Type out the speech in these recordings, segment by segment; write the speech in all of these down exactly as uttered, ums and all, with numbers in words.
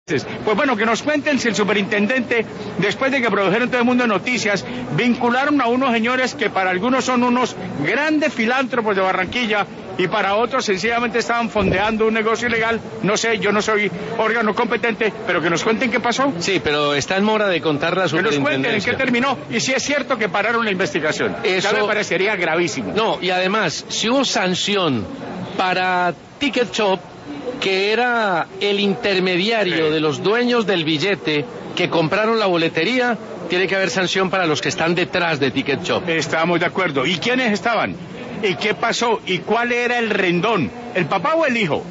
Pues bueno, que nos cuenten si el superintendente, después de que produjeron todo el mundo noticias, vincularon a unos señores que para algunos son unos grandes filántropos de Barranquilla y para otros sencillamente estaban fondeando un negocio ilegal. No sé, yo no soy órgano competente, pero que nos cuenten qué pasó. Sí, pero está en mora de contar la superintendencia. Que nos cuenten en qué terminó y si es cierto que pararon la investigación. Eso ya me parecería gravísimo. No, y además, si hubo sanción para Ticket Shop, que era el intermediario de los dueños del billete que compraron la boletería, tiene que haber sanción para los que están detrás de Ticket Shop. Estamos de acuerdo. ¿Y quiénes estaban? ¿Y qué pasó? ¿Y cuál era el rendón? ¿El papá o el hijo?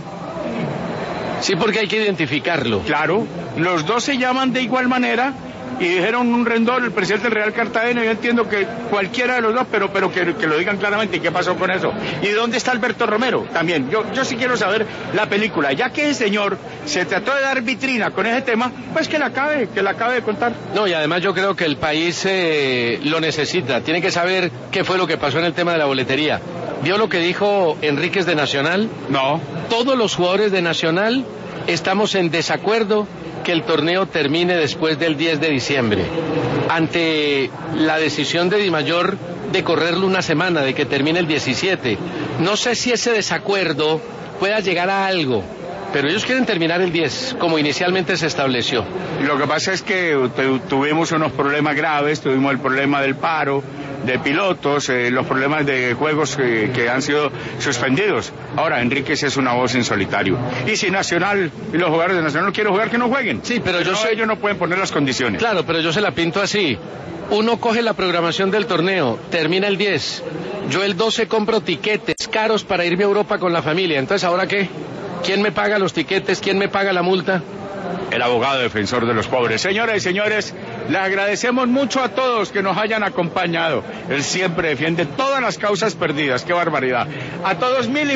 Sí, porque hay que identificarlo. Claro, los dos se llaman de igual manera y dijeron un rendón, el presidente del Real Cartagena. Yo entiendo que cualquiera de los dos, pero pero que, que lo digan claramente. ¿Qué pasó con eso? ¿Y dónde está Alberto Romero? También, yo, yo sí quiero saber la película. Ya que el señor se trató de dar vitrina con ese tema, pues que la acabe, que la acabe de contar. No, y además yo creo que el país eh, lo necesita. Tiene que saber qué fue lo que pasó en el tema de la boletería. ¿Vio lo que dijo Enríquez de Nacional? No. Todos los jugadores de Nacional estamos en desacuerdo que el torneo termine después del diez de diciembre, ante la decisión de Dimayor de correrlo una semana, de que termine el diecisiete. No sé si ese desacuerdo pueda llegar a algo, pero ellos quieren terminar el diez, como inicialmente se estableció. Lo que pasa es que tuvimos unos problemas graves, tuvimos el problema del paro de pilotos, eh, los problemas de juegos eh, que han sido suspendidos. Ahora, Enríquez es una voz en solitario. Y si Nacional y los jugadores de Nacional no quieren jugar, que no jueguen. Sí, pero, pero yo no, sé, ellos no pueden poner las condiciones. Claro, pero yo se la pinto así. Uno coge la programación del torneo, termina el diez. Yo el doce compro tiquetes caros para irme a Europa con la familia. Entonces, ¿ahora qué? ¿Quién me paga los tiquetes? ¿Quién me paga la multa? El abogado defensor de los pobres. Señoras y señores, le agradecemos mucho a todos que nos hayan acompañado. Él siempre defiende todas las causas perdidas. ¡Qué barbaridad! A todos mil y